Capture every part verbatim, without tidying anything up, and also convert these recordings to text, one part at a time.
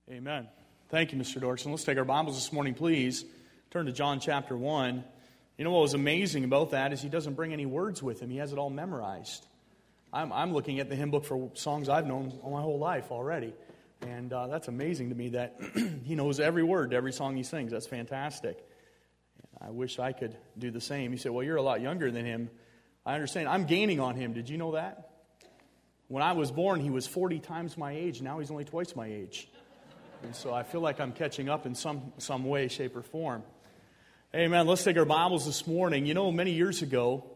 Amen. Thank you, Mister Dorson. Let's take our Bibles this morning, please. Turn to John chapter one. You know what was amazing about that is he doesn't bring any words with him. He has it all memorized. I'm, I'm looking at the hymn book for songs I've known all my whole life already. And uh, that's amazing to me that he knows every word to every song he sings. That's fantastic. And I wish I could do the same. You say, well, you're a lot younger than him. I understand. I'm gaining on him. Did you know that? When I was born, he was forty times my age. Now he's only twice my age. And so I feel like I'm catching up in some, some way, shape, or form. Amen. Let's take our Bibles this morning. You know, many years ago,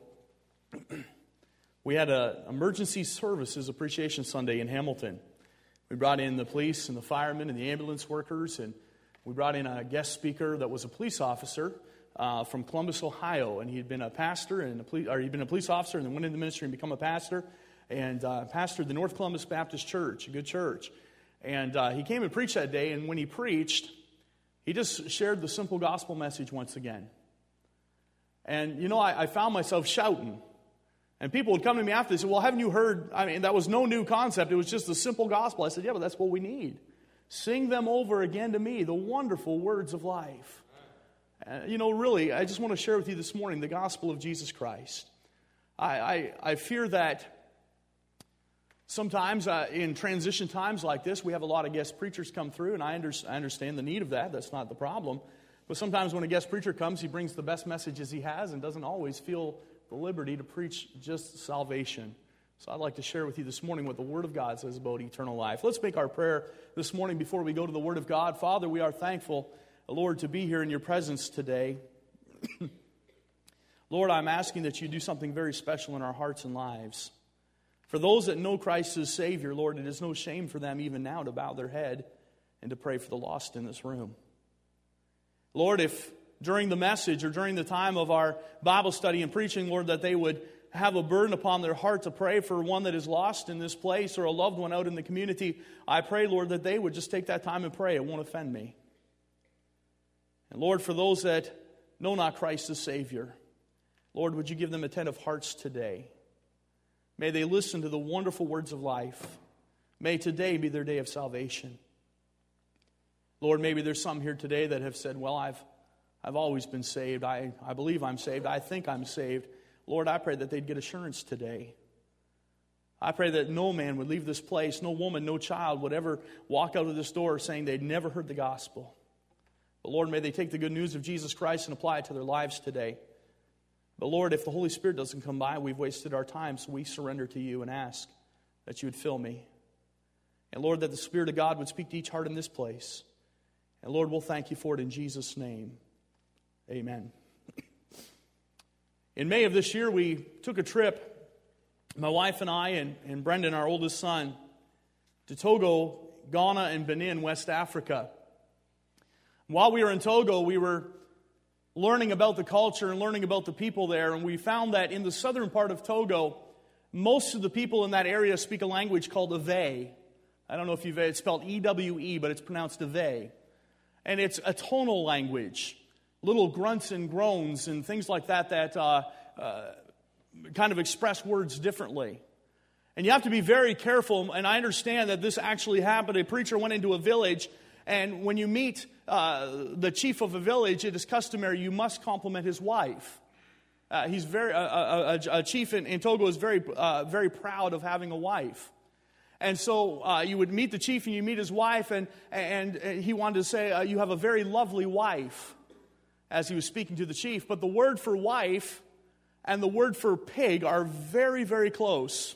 we had an emergency services appreciation Sunday in Hamilton. We brought in the police and the firemen and the ambulance workers, and we brought in a guest speaker that was a police officer uh, from Columbus, Ohio, and he had been a pastor and a police, or he'd been a police officer and then went into the ministry and become a pastor, and uh, pastored the North Columbus Baptist Church, a good church. And uh, he came and preached that day, and when he preached, he just shared the simple gospel message once again. And, you know, I, I found myself shouting. And people would come to me after, they said, well, haven't you heard? I mean, that was no new concept. It was just the simple gospel. I said, yeah, but that's what we need. Sing them over again to me, the wonderful words of life. Uh, you know, really, I just want to share with you this morning the gospel of Jesus Christ. I, I, I fear that sometimes uh, in transition times like this, we have a lot of guest preachers come through, and I, under, I understand the need of that. That's not the problem. But sometimes when a guest preacher comes, he brings the best messages he has and doesn't always feel the liberty to preach just salvation. So I'd like to share with you this morning what the Word of God says about eternal life. Let's make our prayer this morning before we go to the Word of God. Father, we are thankful, Lord, to be here in your presence today. Lord, I'm asking that you do something very special in our hearts and lives. For those that know Christ as Savior, Lord, it is no shame for them even now to bow their head and to pray for the lost in this room. Lord, if during the message or during the time of our Bible study and preaching, Lord, that they would have a burden upon their heart to pray for one that is lost in this place or a loved one out in the community, I pray, Lord, that they would just take that time and pray. It won't offend me. And Lord, for those that know not Christ as Savior, Lord, would you give them attentive hearts today? May they listen to the wonderful words of life. May today be their day of salvation. Lord, maybe there's some here today that have said, well, I've I've always been saved. I, I believe I'm saved. I think I'm saved. Lord, I pray that they'd get assurance today. I pray that no man would leave this place, no woman, no child would ever walk out of this door saying they'd never heard the gospel. But Lord, may they take the good news of Jesus Christ and apply it to their lives today. But Lord, if the Holy Spirit doesn't come by, we've wasted our time, so we surrender to you and ask that you would fill me. And Lord, that the Spirit of God would speak to each heart in this place. And Lord, we'll thank you for it in Jesus' name. Amen. In May of this year, we took a trip, my wife and I and, and Brendan, our oldest son, to Togo, Ghana, and Benin, West Africa. While we were in Togo, we were learning about the culture and learning about the people there, and we found that in the southern part of Togo, most of the people in that area speak a language called Ewe. I don't know if you've, it's spelled E W E, but it's pronounced Ewe. And it's a tonal language, little grunts and groans and things like that that uh, uh, kind of express words differently. And you have to be very careful, and I understand that this actually happened. A preacher went into a village, and when you meet uh, the chief of a village, it is customary, you must compliment his wife. Uh, he's very uh, a, a, a chief in, in Togo is very uh, very proud of having a wife. And so uh, you would meet the chief and you meet his wife, and, and he wanted to say, uh, you have a very lovely wife, as he was speaking to the chief. But the word for wife and the word for pig are very, very close.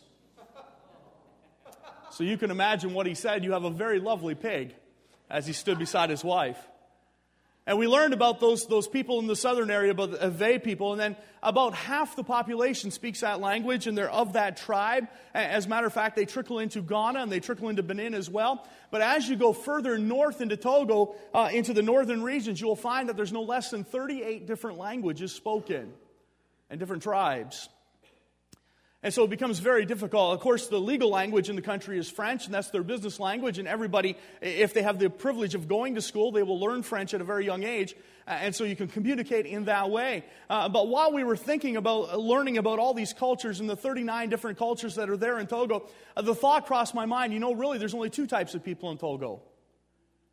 So you can imagine what he said. You have a very lovely pig, as he stood beside his wife. And we learned about those, those people in the southern area, about the Ewe people, and then about half the population speaks that language, and they're of that tribe. As a matter of fact, they trickle into Ghana, and they trickle into Benin as well. But as you go further north into Togo, uh, into the northern regions, you'll find that there's no less than thirty-eight different languages spoken, and different tribes. And so it becomes very difficult. Of course, the legal language in the country is French, and that's their business language. And everybody, if they have the privilege of going to school, they will learn French at a very young age. And so you can communicate in that way. Uh, but while we were thinking about learning about all these cultures and the thirty-nine different cultures that are there in Togo, uh, the thought crossed my mind, you know, really, there's only two types of people in Togo.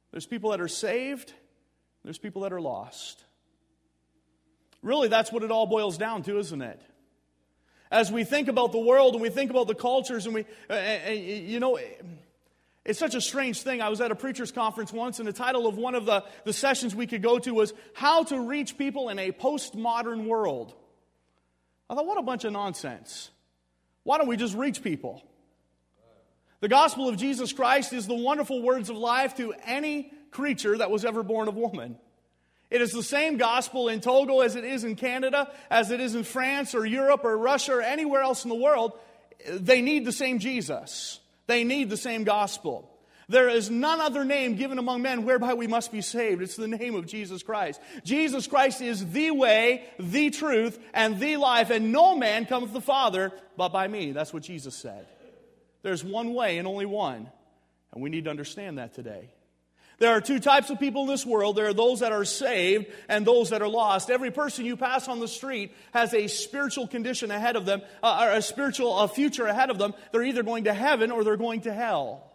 There's people that are saved. There's people that are lost. Really, that's what it all boils down to, isn't it? As we think about the world and we think about the cultures and we, uh, uh, you know, it's such a strange thing. I was at a preacher's conference once and the title of one of the, the sessions we could go to was How to Reach People in a Postmodern World. I thought, what a bunch of nonsense. Why don't we just reach people? The gospel of Jesus Christ is the wonderful words of life to any creature that was ever born of woman. It is the same gospel in Togo as it is in Canada, as it is in France or Europe or Russia or anywhere else in the world. They need the same Jesus. They need the same gospel. There is none other name given among men whereby we must be saved. It's the name of Jesus Christ. Jesus Christ is the way, the truth, and the life, and no man cometh to the Father but by me. That's what Jesus said. There's one way and only one, and we need to understand that today. There are two types of people in this world. There are those that are saved and those that are lost. Every person you pass on the street has a spiritual condition ahead of them, uh, or a spiritual a future ahead of them. They're either going to heaven or they're going to hell.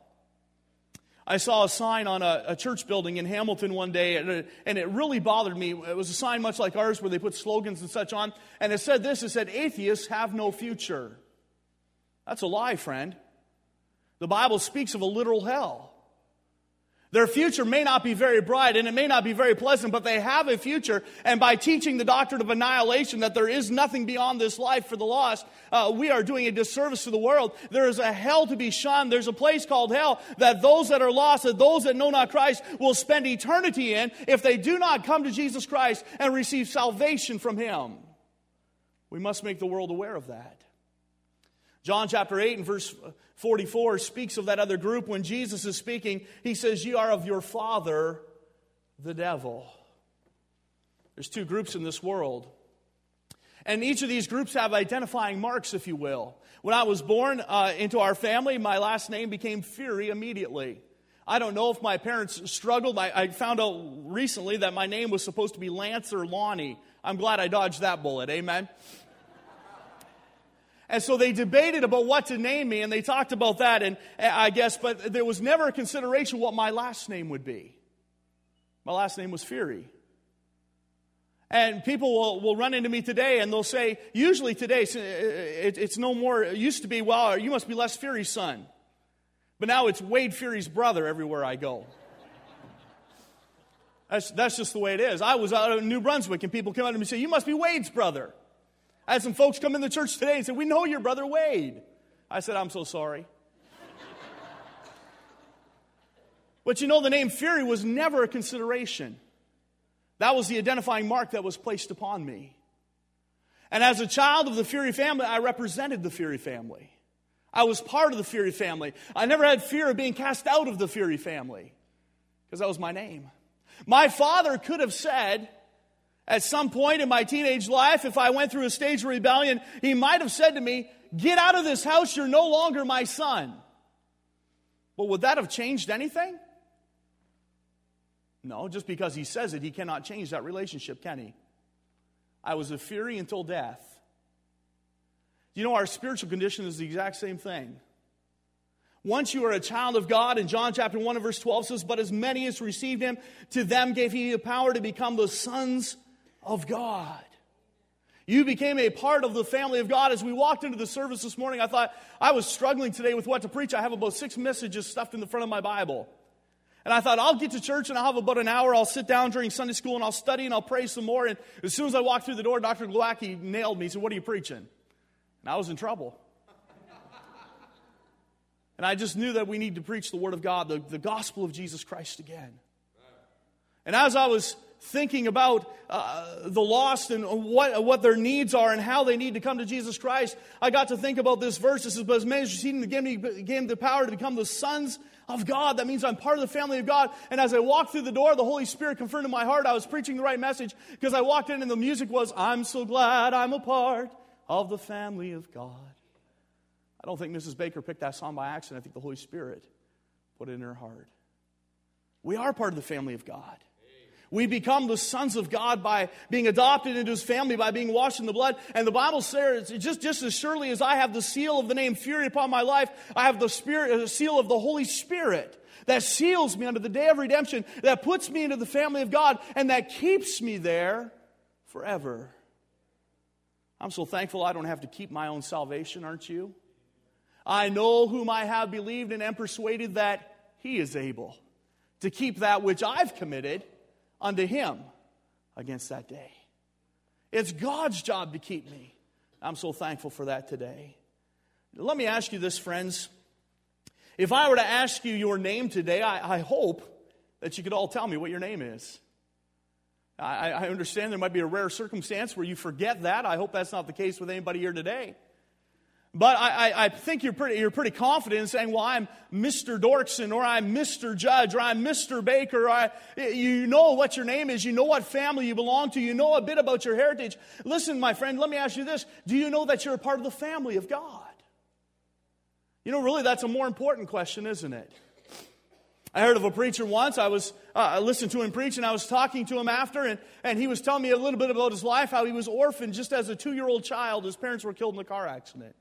I saw a sign on a, a church building in Hamilton one day, and it, and it really bothered me. It was a sign much like ours where they put slogans and such on, and it said this, it said, atheists have no future. That's a lie, friend. The Bible speaks of a literal hell. Their future may not be very bright and it may not be very pleasant, but they have a future. And by teaching the doctrine of annihilation, that there is nothing beyond this life for the lost, uh, we are doing a disservice to the world. There is a hell to be shunned. There's a place called hell that those that are lost, that those that know not Christ, will spend eternity in if they do not come to Jesus Christ and receive salvation from Him. We must make the world aware of that. John chapter eight and verse forty-four speaks of that other group. When Jesus is speaking, He says, "Ye are of your father, the devil." There's two groups in this world. And each of these groups have identifying marks, if you will. When I was born uh, into our family, my last name became Fury immediately. I don't know if my parents struggled. I, I found out recently that my name was supposed to be Lance or Lonnie. I'm glad I dodged that bullet. Amen. And so they debated about what to name me, and they talked about that, and I guess, but there was never a consideration what my last name would be. My last name was Fury. And people will, will run into me today, and they'll say, usually today, it, it's no more, it used to be, well, you must be Les Fury's son. But now it's Wade Fury's brother everywhere I go. That's, that's just the way it is. I was out in New Brunswick, and people come up to me and say, you must be Wade's brother. I had some folks come in the church today and say, we know your brother Wade. I said, I'm so sorry. But you know, the name Fury was never a consideration. That was the identifying mark that was placed upon me. And as a child of the Fury family, I represented the Fury family. I was part of the Fury family. I never had fear of being cast out of the Fury family because that was my name. My father could have said, at some point in my teenage life, if I went through a stage of rebellion, he might have said to me, get out of this house, you're no longer my son. But would that have changed anything? No, just because he says it, he cannot change that relationship, can he? I was a Fury until death. You know, our spiritual condition is the exact same thing. Once you are a child of God, in John chapter one and verse twelve says, but as many as received Him, to them gave He the power to become the sons of God. You became a part of the family of God. As we walked into the service this morning, I thought I was struggling today with what to preach. I have about six messages stuffed in the front of my Bible. And I thought, I'll get to church and I'll have about an hour. I'll sit down during Sunday school and I'll study and I'll pray some more. And as soon as I walked through the door, Doctor Glowacki nailed me. He said, what are you preaching? And I was in trouble. And I just knew that we need to preach the Word of God, the, the gospel of Jesus Christ again. And as I was thinking about uh, the lost and what, what their needs are and how they need to come to Jesus Christ, I got to think about this verse. It says, but as many as received Him, He gave Him the power to become the sons of God. That means I'm part of the family of God. And as I walked through the door, the Holy Spirit confirmed in my heart I was preaching the right message, because I walked in and the music was, I'm so glad I'm a part of the family of God. I don't think Missus Baker picked that song by accident. I think the Holy Spirit put it in her heart. We are part of the family of God. We become the sons of God by being adopted into His family, by being washed in the blood. And the Bible says, just, just as surely as I have the seal of the name Fury upon my life, I have the spirit, the seal of the Holy Spirit that seals me unto the day of redemption, that puts me into the family of God, and that keeps me there forever. I'm so thankful I don't have to keep my own salvation, aren't you? I know whom I have believed and am persuaded that He is able to keep that which I've committed unto Him against that day. It's God's job to keep me. I'm so thankful for that today. Let me ask you this, friends. If I were to ask you your name today, I, I hope that you could all tell me what your name is. I, I understand there might be a rare circumstance where you forget that. I hope that's not the case with anybody here today. But I, I, I think you're pretty, you're pretty confident in saying, well, I'm Mister Dorkson, or I'm Mister Judge, or I'm Mister Baker. Or I, you know what your name is. You know what family you belong to. You know a bit about your heritage. Listen, my friend, let me ask you this. Do you know that you're a part of the family of God? You know, really, that's a more important question, isn't it? I heard of a preacher once. I was uh, I listened to him preach, and I was talking to him after, and, and he was telling me a little bit about his life, how he was orphaned just as a two-year-old child. His parents were killed in a car accident.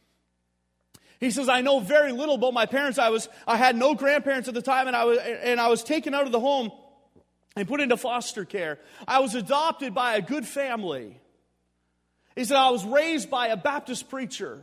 He says, I know very little about my parents. I was I had no grandparents at the time, and I was and I was taken out of the home and put into foster care. I was adopted by a good family. He said, I was raised by a Baptist preacher.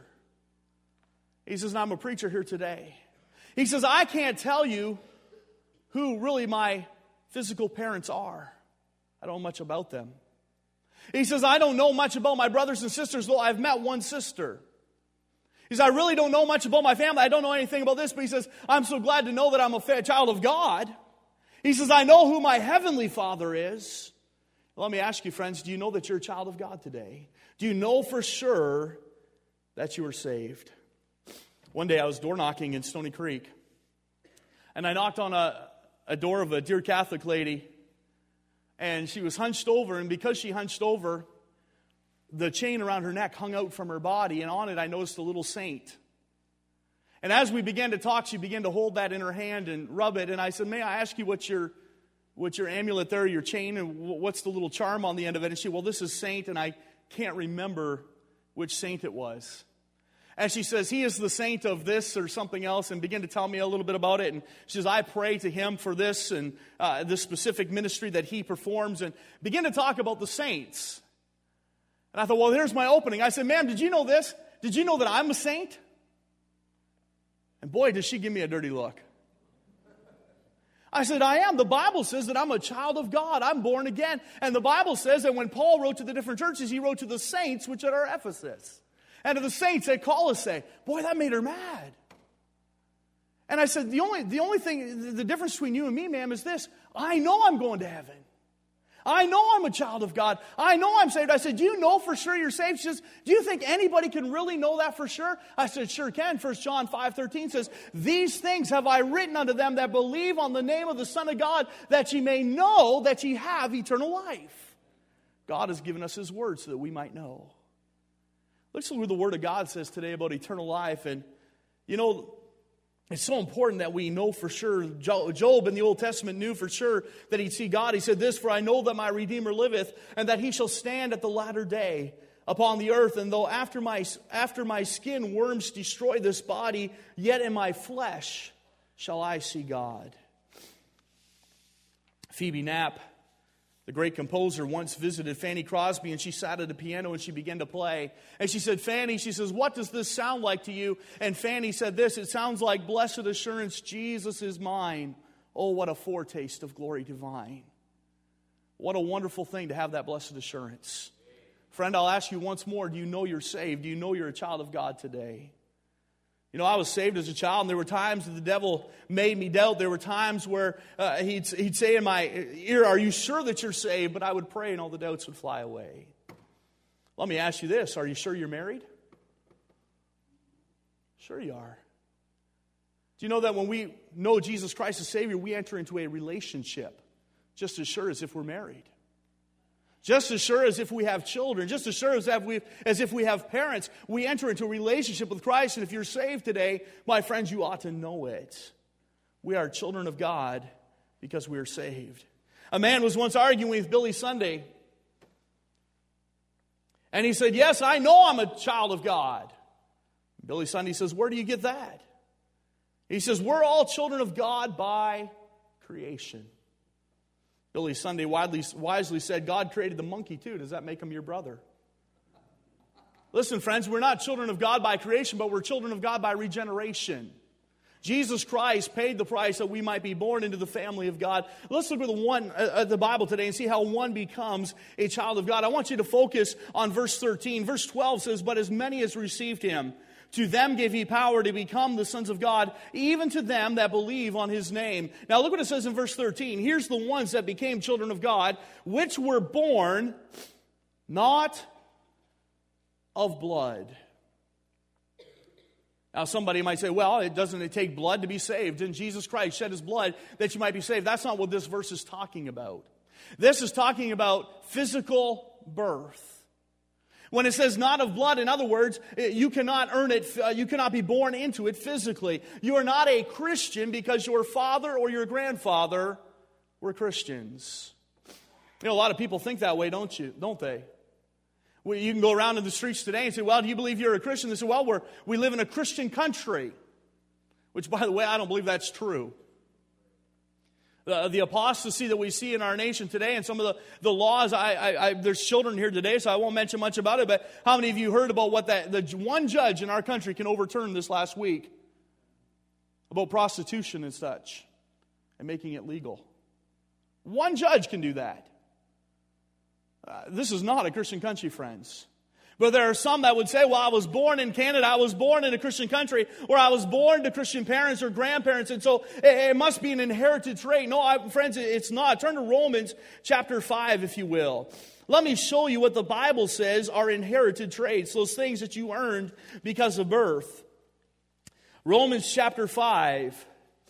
He says, and I'm a preacher here today. He says, I can't tell you who really my physical parents are. I don't know much about them. He says, I don't know much about my brothers and sisters, though I've met one sister. He says, I really don't know much about my family. I don't know anything about this, but he says, I'm so glad to know that I'm a child of God. He says, I know who my heavenly Father is. Let me ask you, friends, do you know that you're a child of God today? Do you know for sure that you are saved? One day I was door knocking in Stony Creek, and I knocked on a, a door of a dear Catholic lady, and she was hunched over, and because she hunched over, the chain around her neck hung out from her body, and on it I noticed a little saint. And as we began to talk, she began to hold that in her hand and rub it, and I said, may I ask you what's your, what's your amulet there, your chain, and what's the little charm on the end of it? And she said, well, this is saint, and I can't remember which saint it was. And she says, he is the saint of this or something else, and began to tell me a little bit about it. And she says, I pray to him for this and uh, this specific ministry that he performs, and begin to talk about the saints. And I thought, well, here's my opening. I said, ma'am, did you know this? Did you know that I'm a saint? And boy, does she give me a dirty look. I said, I am. The Bible says that I'm a child of God. I'm born again. And the Bible says that when Paul wrote to the different churches, he wrote to the saints, which are Ephesus. And to the saints at Colossae. Boy, that made her mad. And I said, the only, the only thing, the difference between you and me, ma'am, is this. I know I'm going to heaven. I know I'm a child of God. I know I'm saved. I said, do you know for sure you're saved? She says, do you think anybody can really know that for sure? I said, sure can. First John five thirteen says, these things have I written unto them that believe on the name of the Son of God, that ye may know that ye have eternal life. God has given us His word so that we might know. Listen to what the Word of God says today about eternal life. And, you know, it's so important that we know for sure. Job in the Old Testament knew for sure that he'd see God. He said this, for I know that my Redeemer liveth, and that he shall stand at the latter day upon the earth. And though after my, after my skin worms destroy this body, yet in my flesh shall I see God. Phoebe Knapp, the great composer, once visited Fanny Crosby, and she sat at a piano and she began to play. And she said, Fanny, she says, what does this sound like to you? And Fanny said this, it sounds like blessed assurance, Jesus is mine. Oh, what a foretaste of glory divine. What a wonderful thing to have that blessed assurance. Friend, I'll ask you once more, do you know you're saved? Do you know you're a child of God today? You know, I was saved as a child, and there were times that the devil made me doubt. There were times where uh, he'd, he'd say in my ear, are you sure that you're saved? But I would pray, and all the doubts would fly away. Let me ask you this. Are you sure you're married? Sure you are. Do you know that when we know Jesus Christ as Savior, we enter into a relationship just as sure as if we're married? Just as sure as if we have children, just as sure as if, we, as if we have parents, we enter into a relationship with Christ. And if you're saved today, my friends, you ought to know it. We are children of God because we are saved. A man was once arguing with Billy Sunday. And he said, yes, I know I'm a child of God. Billy Sunday says, where do you get that? He says, we're all children of God by creation. Billy Sunday widely, wisely said, God created the monkey too. Does that make him your brother? Listen, friends, we're not children of God by creation, but we're children of God by regeneration. Jesus Christ paid the price that we might be born into the family of God. Let's look at the one uh, the Bible today and see how one becomes a child of God. I want you to focus on verse thirteen. Verse twelve says, but as many as received him, to them gave he power to become the sons of God, even to them that believe on his name. Now look what it says in verse thirteen. Here's the ones that became children of God, which were born not of blood. Now somebody might say, well, it doesn't it take blood to be saved? Didn't Jesus Christ shed his blood that you might be saved? That's not what this verse is talking about. This is talking about physical birth. When it says not of blood, in other words, you cannot earn it, you cannot be born into it physically. You are not a Christian because your father or your grandfather were Christians. You know, a lot of people think that way, don't you? Don't they? Well, you can go around in the streets today and say, well, do you believe you're a Christian? They say, well, we're, we live in a Christian country. Which, by the way, I don't believe that's true. The, the apostasy that we see in our nation today and some of the, the laws, I, I, I, there's children here today, so I won't mention much about it, but how many of you heard about what that the one judge in our country can overturn this last week? About prostitution and such, and making it legal. One judge can do that. Uh, this is not a Christian country, friends. But there are some that would say, well, I was born in Canada, I was born in a Christian country, or I was born to Christian parents or grandparents, and so it, it must be an inherited trait. No, I, friends, it's not. Turn to Romans chapter five, if you will. Let me show you what the Bible says are inherited traits, those things that you earned because of birth. Romans chapter five.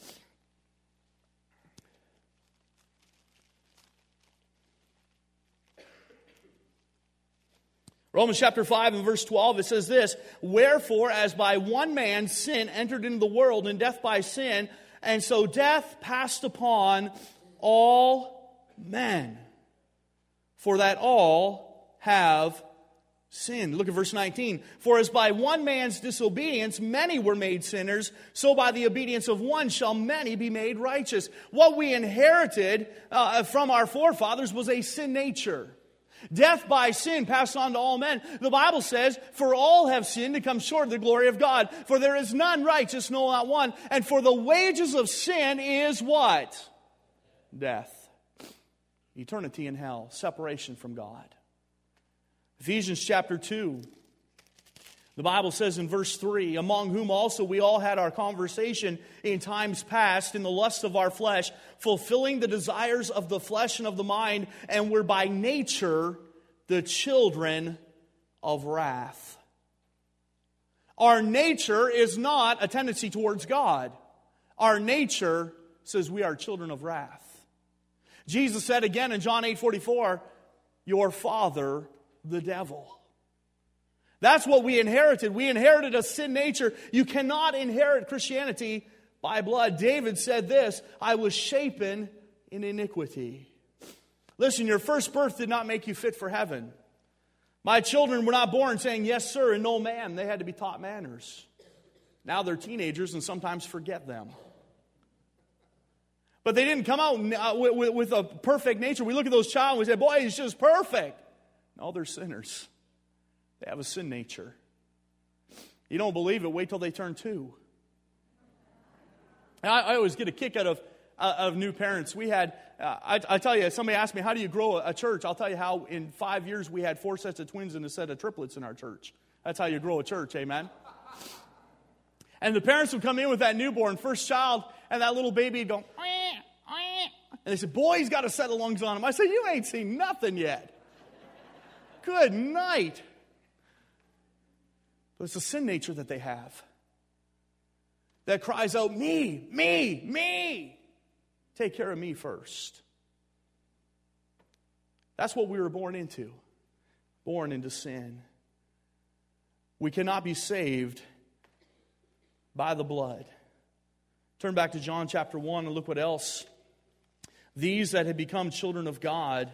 Romans chapter five and verse twelve, it says this, wherefore, as by one man sin entered into the world, and death by sin, and so death passed upon all men, for that all have sinned. Look at verse nineteen. For as by one man's disobedience many were made sinners, so by the obedience of one shall many be made righteous. What we inherited uh, from our forefathers was a sin nature. Death by sin passed on to all men. The Bible says, for all have sinned and come short of the glory of God. For there is none righteous, no, not one. And for the wages of sin is what? Death. Eternity in hell. Separation from God. Ephesians chapter two. The Bible says in verse three, among whom also we all had our conversation in times past in the lust of our flesh, fulfilling the desires of the flesh and of the mind, and were by nature the children of wrath. Our nature is not a tendency towards God. Our nature says we are children of wrath. Jesus said again in John eight forty-four, your father, the devil. That's what we inherited. We inherited a sin nature. You cannot inherit Christianity by blood. David said this, I was shapen in iniquity. Listen, your first birth did not make you fit for heaven. My children were not born saying yes, sir, and no, ma'am. They had to be taught manners. Now they're teenagers and sometimes forget them. But they didn't come out with a perfect nature. We look at those children and we say, boy, he's just perfect. No, they're sinners. They have a sin nature. You don't believe it, wait till they turn two. And I, I always get a kick out of, uh, of new parents. We had, uh, I, I tell you, somebody asked me, how do you grow a, a church? I'll tell you how in five years we had four sets of twins and a set of triplets in our church. That's how you grow a church, amen? And the parents would come in with that newborn, first child, and that little baby would go, eh, eh. And they said, boy, he's got a set of lungs on him. I said, you ain't seen nothing yet. Good night. But it's a sin nature that they have that cries out, me, me, me. Take care of me first. That's what we were born into. Born into sin. We cannot be saved by the blood. Turn back to John chapter one and look what else These that had become children of God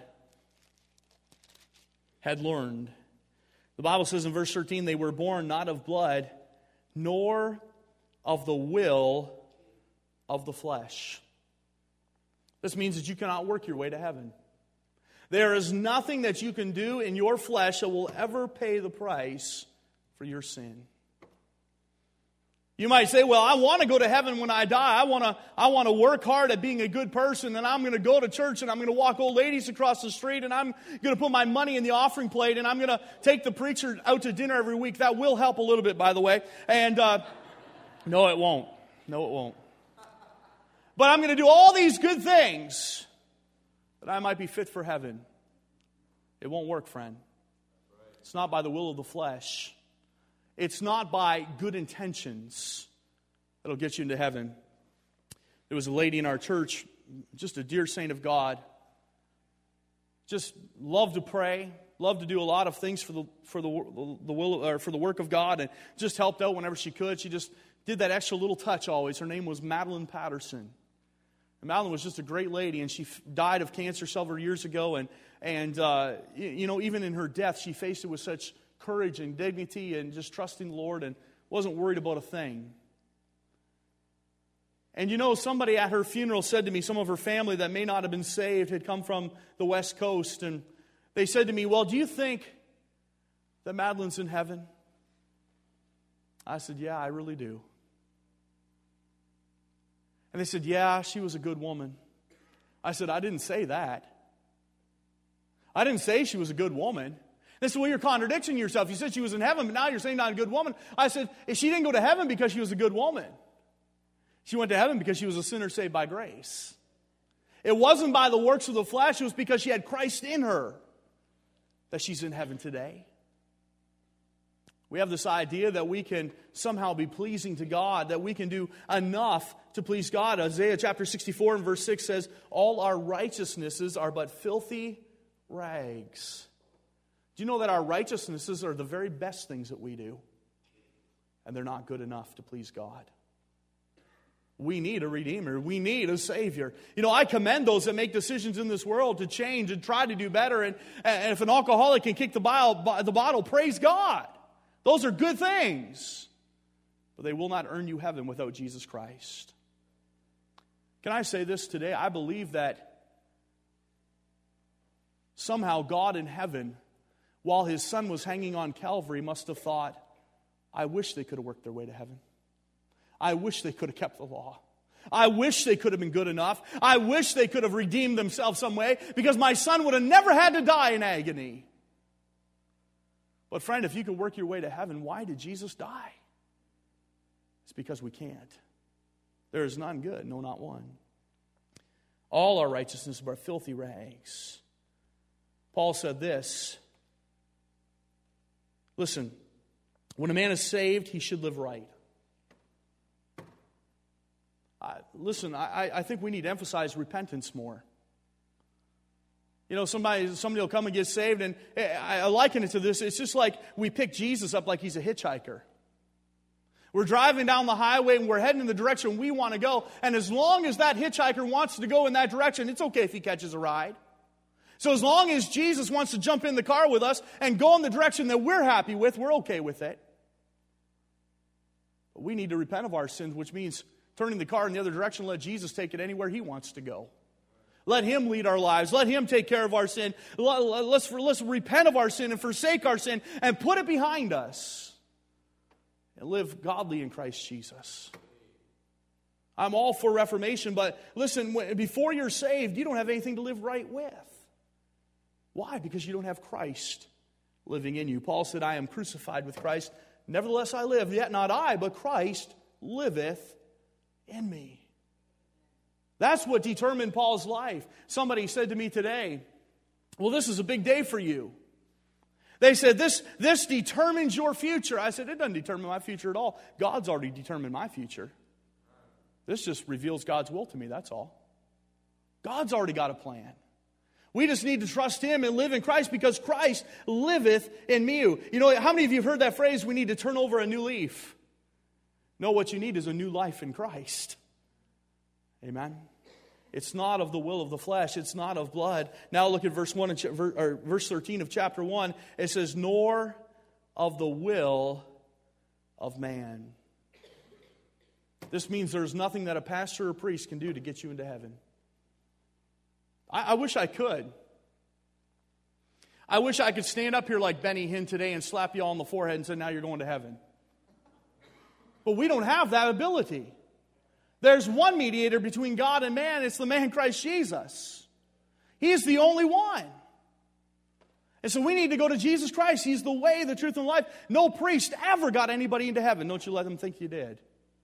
had learned. The Bible says in verse thirteen, they were born not of blood, nor of the will of the flesh. This means that you cannot work your way to heaven. There is nothing that you can do in your flesh that will ever pay the price for your sin. You might say, well, I want to go to heaven when I die. I want to I want to work hard at being a good person, and I'm going to go to church, and I'm going to walk old ladies across the street, and I'm going to put my money in the offering plate, and I'm going to take the preacher out to dinner every week. That will help a little bit, by the way. And uh, no, it won't. No, it won't. But I'm going to do all these good things that I might be fit for heaven. It won't work, friend. It's not by the will of the flesh. It's not by good intentions that'll get you into heaven. There was a lady in our church, just a dear saint of God, just loved to pray, loved to do a lot of things for the for the the will or for the work of God, and just helped out whenever she could. She just did that extra little touch always. Her name was Madeline Patterson. And Madeline was just a great lady, and she f- died of cancer several years ago. And and uh, you know, even in her death, she faced it with such courage and dignity and just trusting the Lord and wasn't worried about a thing. And you know, somebody at her funeral said to me, some of her family that may not have been saved had come from the West Coast, and they said to me, well, do you think that Madeline's in heaven? I said, yeah, I really do. And they said, yeah, she was a good woman. I said, I didn't say that. I didn't say she was a good woman. They said, well, you're contradicting yourself. You said she was in heaven, but now you're saying not a good woman. I said, she didn't go to heaven because she was a good woman. She went to heaven because she was a sinner saved by grace. It wasn't by the works of the flesh. It was because she had Christ in her that she's in heaven today. We have this idea that we can somehow be pleasing to God, that we can do enough to please God. Isaiah chapter sixty-four and verse six says, all our righteousnesses are but filthy rags. Do you know that our righteousnesses are the very best things that we do? And they're not good enough to please God. We need a Redeemer. We need a Savior. You know, I commend those that make decisions in this world to change and try to do better. And, and if an alcoholic can kick the bottle, the bottle, praise God. Those are good things. But they will not earn you heaven without Jesus Christ. Can I say this today? I believe that somehow God in heaven, while His Son was hanging on Calvary, must have thought, I wish they could have worked their way to heaven. I wish they could have kept the law. I wish they could have been good enough. I wish they could have redeemed themselves some way, because my son would have never had to die in agony. But friend, if you can work your way to heaven, why did Jesus die? It's because we can't. There is none good, no, not one. All our righteousness are filthy rags. Paul said this. Listen, when a man is saved, he should live right. Uh, listen, I, I think we need to emphasize repentance more. You know, somebody somebody will come and get saved, and I, I liken it to this. It's just like we pick Jesus up like he's a hitchhiker. We're driving down the highway, and we're heading in the direction we want to go, and as long as that hitchhiker wants to go in that direction, it's okay if he catches a ride. So as long as Jesus wants to jump in the car with us and go in the direction that we're happy with, we're okay with it. But we need to repent of our sins, which means turning the car in the other direction and let Jesus take it anywhere He wants to go. Let Him lead our lives. Let Him take care of our sin. Let's, let's repent of our sin and forsake our sin and put it behind us and live godly in Christ Jesus. I'm all for reformation, but listen, before you're saved, you don't have anything to live right with. Why? Because you don't have Christ living in you. Paul said, I am crucified with Christ. Nevertheless I live, yet not I, but Christ liveth in me. That's what determined Paul's life. Somebody said to me today, well, this is a big day for you. They said, this, this determines your future. I said, it doesn't determine my future at all. God's already determined my future. This just reveals God's will to me, that's all. God's already got a plan. We just need to trust Him and live in Christ because Christ liveth in me. You know, how many of you have heard that phrase, we need to turn over a new leaf? No, what you need is a new life in Christ. Amen? It's not of the will of the flesh. It's not of blood. Now look at verse one, or verse thirteen of chapter one. It says, nor of the will of man. This means there's nothing that a pastor or priest can do to get you into heaven. I, I wish I could. I wish I could stand up here like Benny Hinn today and slap you all on the forehead and say, now you're going to heaven. But we don't have that ability. There's one mediator between God and man. It's the man Christ Jesus. He is the only one. And so we need to go to Jesus Christ. He's the way, the truth, and life. No priest ever got anybody into heaven. Don't you let them think you did.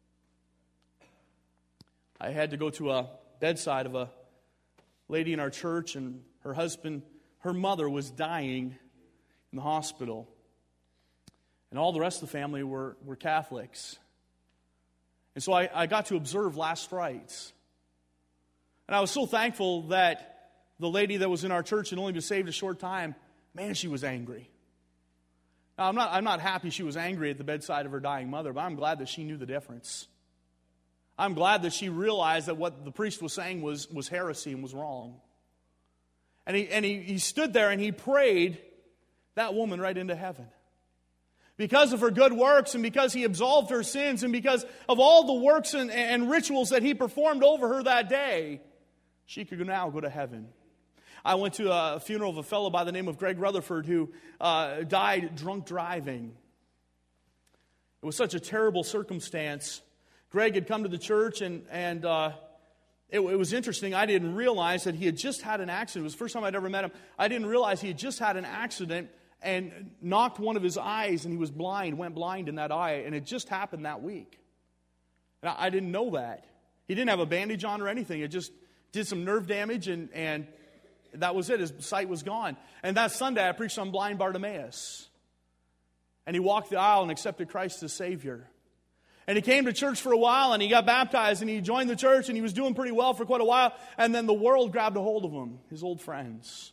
I had to go to a bedside of a lady in our church, and her husband, her mother was dying in the hospital. And all the rest of the family were, were Catholics. And so I, I got to observe last rites. And I was so thankful that the lady that was in our church had only been saved a short time, man, she was angry. Now, I'm not, I'm not happy she was angry at the bedside of her dying mother, but I'm glad that she knew the difference. I'm glad that she realized that what the priest was saying was, was heresy and was wrong. And, he, and he, he stood there and he prayed that woman right into heaven. Because of her good works and because he absolved her sins and because of all the works and, and rituals that he performed over her that day, she could now go to heaven. I went to a funeral of a fellow by the name of Greg Rutherford who uh, died drunk driving. It was such a terrible circumstance. Greg had come to the church and, and uh, it, it was interesting. I didn't realize that he had just had an accident. It was the first time I'd ever met him. I didn't realize he had just had an accident and knocked one of his eyes, and he was blind, went blind in that eye, and it just happened that week. And I, I didn't know that. He didn't have a bandage on or anything. It just did some nerve damage, and, and that was it. His sight was gone. And that Sunday, I preached on blind Bartimaeus. And he walked the aisle and accepted Christ as Savior. And he came to church for a while, and he got baptized, and he joined the church, and he was doing pretty well for quite a while. And then the world grabbed a hold of him, his old friends.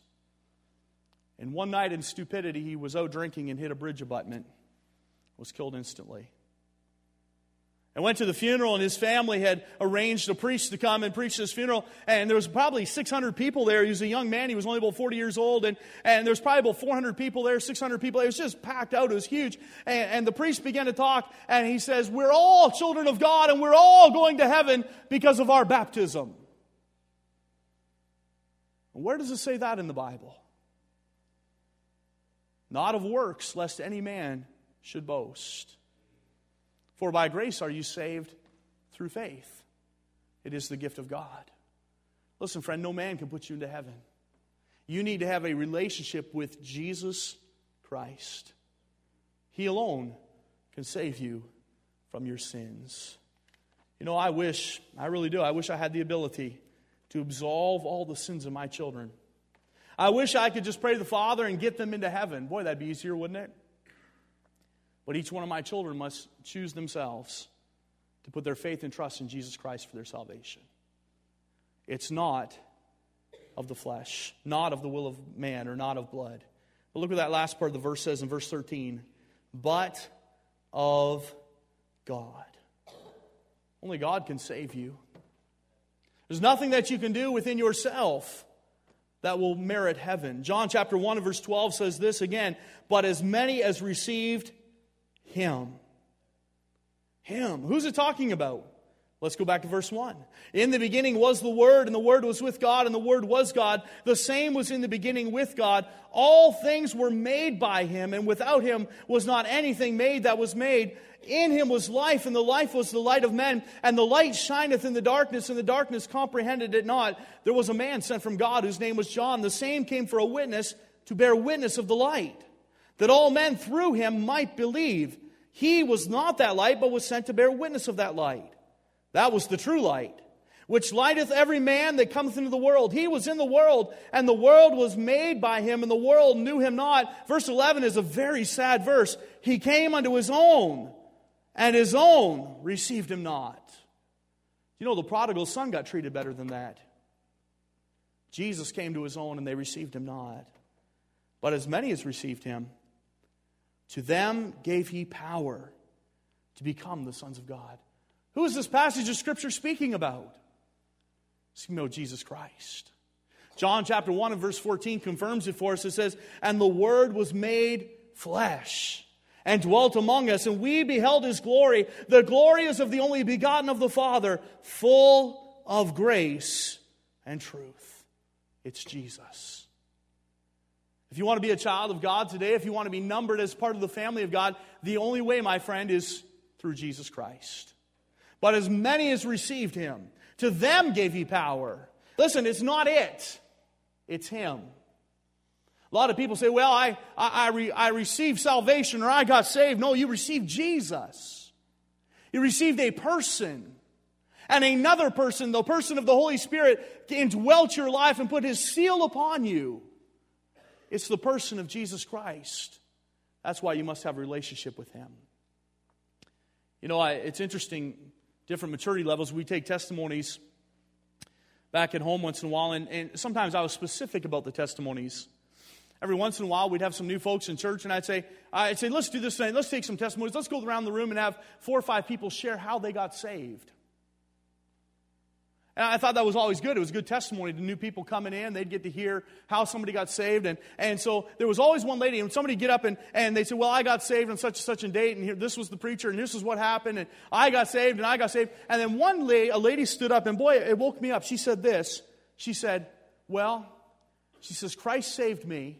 And one night in stupidity, he was out drinking and hit a bridge abutment. Was killed instantly. I went to the funeral, and his family had arranged a priest to come and preach this funeral. And there was probably six hundred people there. He was a young man. He was only about forty years old. And, and there was probably about four hundred people there, six hundred people. It was just packed out. It was huge. And, and the priest began to talk, and he says, we're all children of God, and we're all going to heaven because of our baptism. Where does it say that in the Bible? Not of works, lest any man should boast. For by grace are you saved through faith. It is the gift of God. Listen, friend, no man can put you into heaven. You need to have a relationship with Jesus Christ. He alone can save you from your sins. You know, I wish, I really do, I wish I had the ability to absolve all the sins of my children. I wish I could just pray to the Father and get them into heaven. Boy, that'd be easier, wouldn't it? But each one of my children must choose themselves to put their faith and trust in Jesus Christ for their salvation. It's not of the flesh, not of the will of man, or not of blood. But look what that last part of the verse says in verse thirteen. But of God. Only God can save you. There's nothing that you can do within yourself that will merit heaven. John chapter one and verse twelve says this again. But as many as received Him. Him. Who's it talking about? Let's go back to verse one. In the beginning was the Word, and the Word was with God, and the Word was God. The same was in the beginning with God. All things were made by Him, and without Him was not anything made that was made. In Him was life, and the life was the light of men. And the light shineth in the darkness, and the darkness comprehended it not. There was a man sent from God, whose name was John. The same came for a witness, to bear witness of the light, that all men through Him might believe. He was not that light, but was sent to bear witness of that light. That was the true light, which lighteth every man that cometh into the world. He was in the world, and the world was made by Him, and the world knew Him not. Verse eleven is a very sad verse. He came unto His own, and His own received Him not. You know, the prodigal son got treated better than that. Jesus came to His own, and they received Him not. But as many as received Him, to them gave He power to become the sons of God. Who is this passage of Scripture speaking about? So you know Jesus Christ. John chapter one and verse fourteen confirms it for us. It says, "And the Word was made flesh and dwelt among us, and we beheld His glory. The glory is of the only begotten of the Father, full of grace and truth." It's Jesus. If you want to be a child of God today, if you want to be numbered as part of the family of God, the only way, my friend, is through Jesus Christ. "But as many as received Him, to them gave He power." Listen, it's not it. It's Him. A lot of people say, well, I, I, I, re, I received salvation or I got saved. No, you received Jesus. You received a person. And another person, the person of the Holy Spirit, indwelt your life and put His seal upon you. It's the person of Jesus Christ. That's why you must have a relationship with Him. You know, I, it's interesting, different maturity levels. We take testimonies back at home once in a while, and, and sometimes I was specific about the testimonies. Every once in a while, we'd have some new folks in church, and I'd say, I'd say, let's do this thing. Let's take some testimonies. Let's go around the room and have four or five people share how they got saved. And I thought that was always good. It was a good testimony to new people coming in. They'd get to hear how somebody got saved. And, and so there was always one lady, and somebody get up and, and they'd say, well, I got saved on such and such a date, and here, this was the preacher, and this is what happened, and I got saved, and I got saved. And then one lady, a lady stood up, and boy, it woke me up. She said this. She said, well, she says, Christ saved me.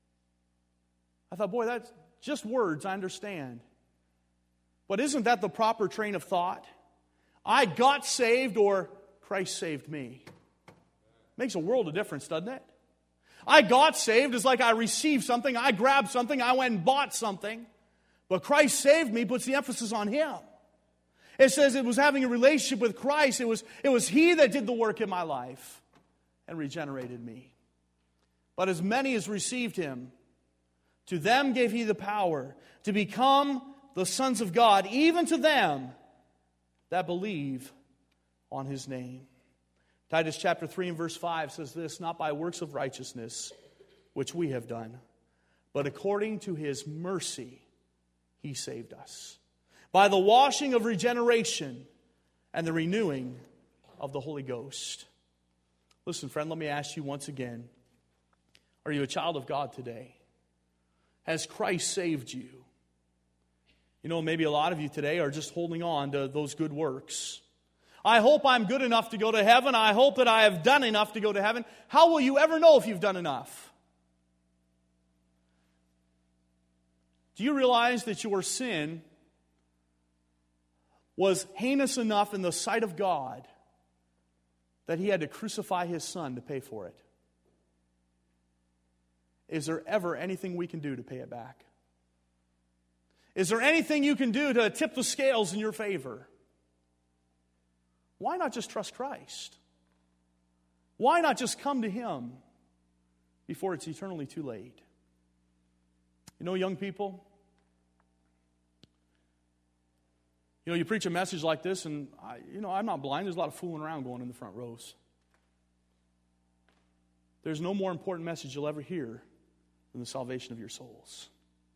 I thought, boy, that's just words, I understand. But isn't that the proper train of thought? I got saved, or Christ saved me. Makes a world of difference, doesn't it? I got saved is like I received something, I grabbed something, I went and bought something. But Christ saved me puts the emphasis on Him. It says it was having a relationship with Christ. It was, it was He that did the work in my life and regenerated me. But as many as received Him, to them gave He the power to become the sons of God, even to them that believe on His name. Titus chapter three and verse five says this, not by works of righteousness, which we have done, but according to His mercy, He saved us, by the washing of regeneration and the renewing of the Holy Ghost. Listen, friend, let me ask you once again, are you a child of God today? Has Christ saved you? You know, maybe a lot of you today are just holding on to those good works. I hope I'm good enough to go to heaven. I hope that I have done enough to go to heaven. How will you ever know if you've done enough? Do you realize that your sin was heinous enough in the sight of God that He had to crucify His Son to pay for it? Is there ever anything we can do to pay it back? Is there anything you can do to tip the scales in your favor? Why not just trust Christ? Why not just come to Him before it's eternally too late? You know, young people, you know, you preach a message like this, and, I, you know, I'm not blind. There's a lot of fooling around going in the front rows. There's no more important message you'll ever hear than the salvation of your souls.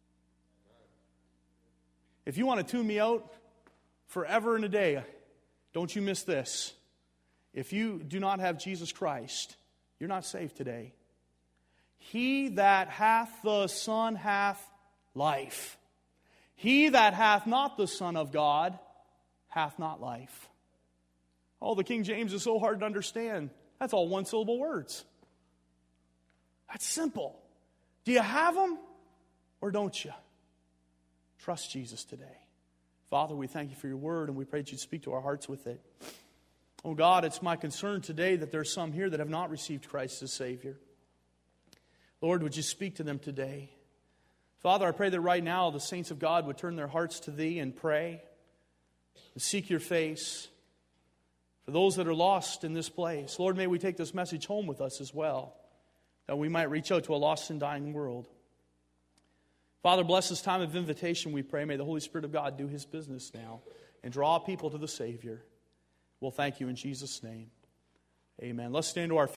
If you want to tune me out forever and a day, don't you miss this. If you do not have Jesus Christ, you're not saved today. He that hath the Son hath life. He that hath not the Son of God hath not life. Oh, the King James is so hard to understand. That's all one-syllable words. That's simple. Do you have Him or don't you? Trust Jesus today. Father, we thank You for Your word, and we pray that You'd speak to our hearts with it. Oh God, it's my concern today that there's some here that have not received Christ as Savior. Lord, would You speak to them today? Father, I pray that right now the saints of God would turn their hearts to Thee and pray and seek Your face. For those that are lost in this place, Lord, may we take this message home with us as well, that we might reach out to a lost and dying world. Father, bless this time of invitation, we pray. May the Holy Spirit of God do His business now and draw people to the Savior. We'll thank You in Jesus' name. Amen. Let's stand to our feet.